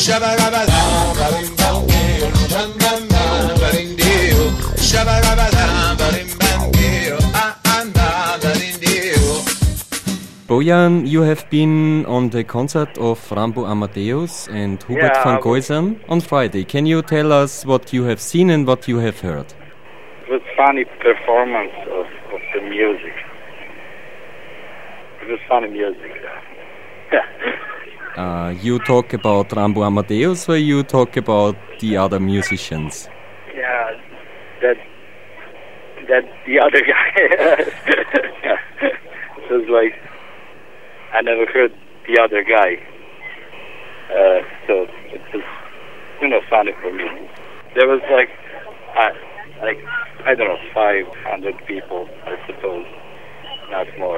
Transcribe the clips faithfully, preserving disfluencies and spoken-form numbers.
Bojan, you have been on the concert of Rambo Amadeus and Hubert yeah, van Goysam on Friday. Can you tell us what you have seen and what you have heard? It was funny performance of, of the music. It was funny music. uh, you talk about Rambo Amadeus or you talk about the other musicians? Yeah, that that the other guy. Yeah. It was like I never heard the other guy, uh, so it was, you know, funny for me. There was like, uh, like I don't know, five hundred people, I suppose, not more.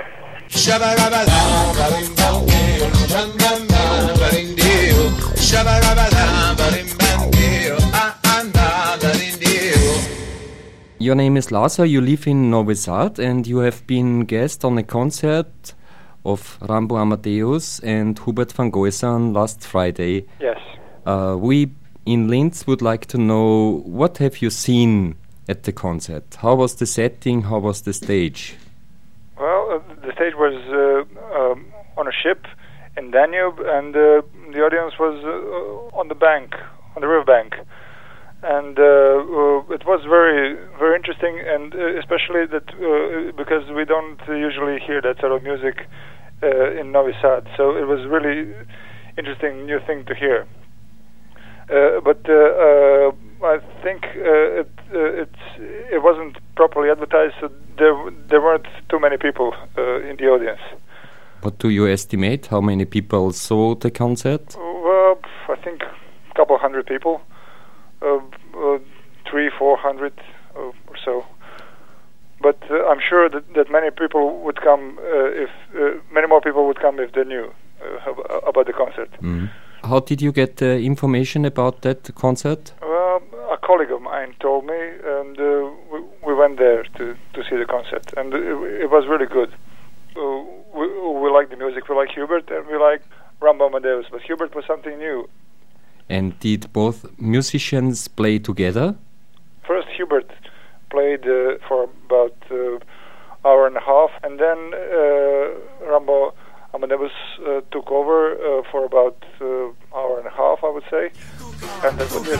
Your name is Lazar, you live in Novi Sad and you have been guest on a concert of Rambo Amadeus and Hubert van Goysam last Friday. Yes. Uh, we in Linz would like to know, what have you seen at the concert? How was the setting? How was the stage? Well, uh, the stage was uh, um, on a ship in Danube, and uh, the audience was uh, on the bank, on the river bank. And uh, uh, it was very, very interesting, and uh, especially that uh, because we don't usually hear that sort of music uh, in Novi Sad, so it was really interesting new thing to hear. Uh, but uh, uh, I think uh, it uh, it's it wasn't properly advertised, so there there weren't too many people uh, in the audience. What do you estimate? How many people saw the concert? Well, I think a couple hundred people. Uh, uh, three, four hundred uh, or so. But uh, I'm sure that, that many people would come uh, if uh, many more people would come if they knew uh, about the concert. Mm. How did you get uh, information about that concert? Well, a colleague of mine told me, and uh, we, we went there to, to see the concert, and it, it was really good. Uh, we, we like the music, we like Hubert, and we like Rambo Amadeus, but Hubert was something new. And did both musicians play together? First, Hubert played uh, for about an uh, hour and a half, and then uh, Rambo Amadeus uh, took over uh, for about an uh, hour and a half, I would say, and that was it.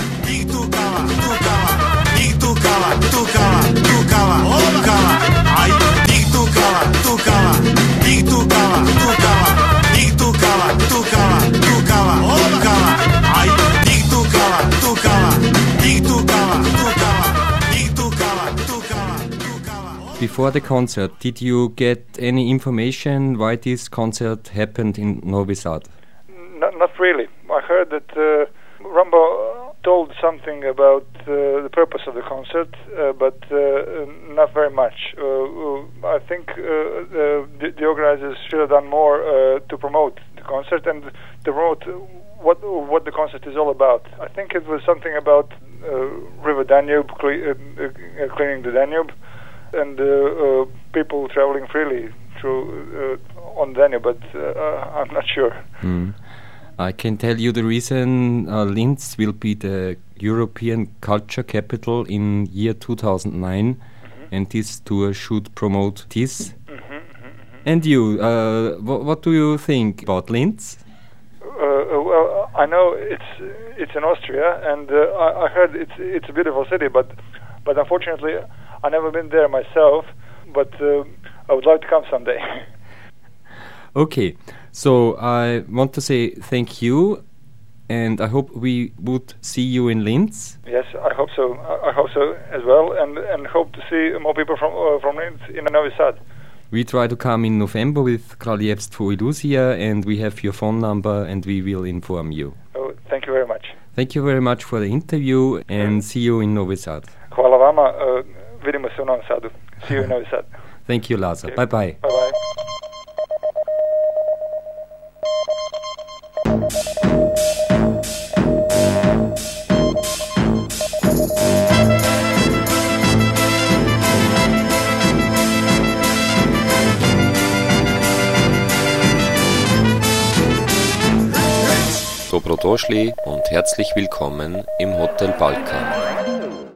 Before the concert, did you get any information why this concert happened in Novi Sad? Not, not really. I heard that uh, Rambo told something about uh, the purpose of the concert, uh, but uh, not very much. Uh, I think uh, the, the organizers should have done more uh, to promote the concert and to promote what what the concert is all about. I think it was something about uh, River Danube, cle- uh, uh, cleaning the Danube, and uh, uh, people traveling freely through uh, on Danube, but uh, I'm not sure. Mm. I can tell you the reason. uh, Linz will be the European culture capital in year two thousand nine, mm-hmm. and this tour should promote this. Mm-hmm, mm-hmm, mm-hmm. And you, uh, wh- what do you think about Linz? Uh, well, I know it's it's in Austria, and uh, I, I heard it's it's a beautiful city, but but unfortunately, I've never been there myself. But uh, I would like to come someday. Okay, so I want to say thank you, and I hope we would see you in Linz. Yes, I hope so. I, I hope so as well, and and hope to see more people from uh, from Linz in Novi Sad. We try to come in November with Kraljevs Tvoj Iluzija, and we have your phone number, and we will inform you. Oh, thank you very much. Thank you very much for the interview, and mm. see you in Novi Sad. Hvala vama. Uh, vidimo se u Novom Sadu. See you in Novi Sad. Thank you, Lazar. Okay. Bye bye. Bye bye. sto Doschli und herzlich willkommen im Hotel Balkan.